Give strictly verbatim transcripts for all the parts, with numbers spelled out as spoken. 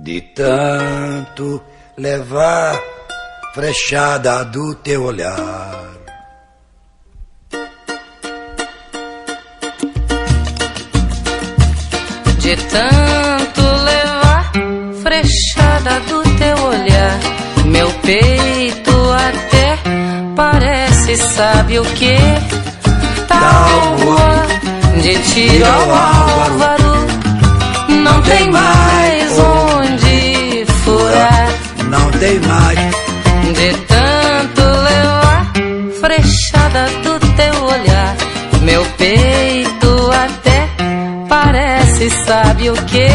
De tanto levar frechada do teu olhar. De tanto levar frechada do teu olhar, meu peito até parece, sabe o que? Tábua de tiro ao álvaro, não tem mais onde furar. Não tem mais. De tanto levar frechada do teu olhar, meu peito até parece, sabe o que?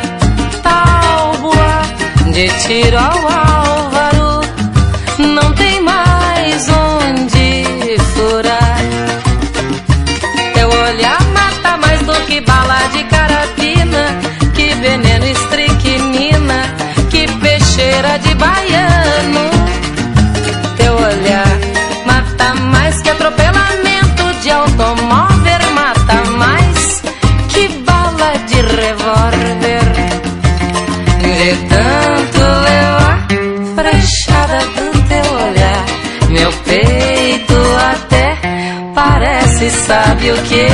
Tábua de tiro ao álvaro, não tem mais onde furar. Teu olhar mata mais do que bala de carabina, que veneno estricnina, que peixeira de baiano. Teu olhar mata mais que atropelamento de automóvel, mata mais que bala de revólver. De tanto levar frechada do teu olhar, meu peito até parece, sabe o que?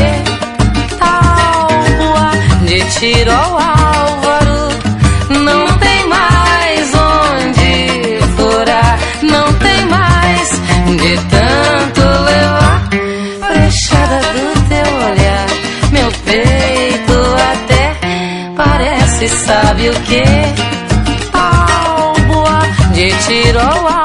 Tábua de tiro ao álvaro, não tem mais onde furar. Não tem mais. De tanto levar frechada do teu olhar, meu peito até parece, sabe o que? Tábua de tiro ao álvaro,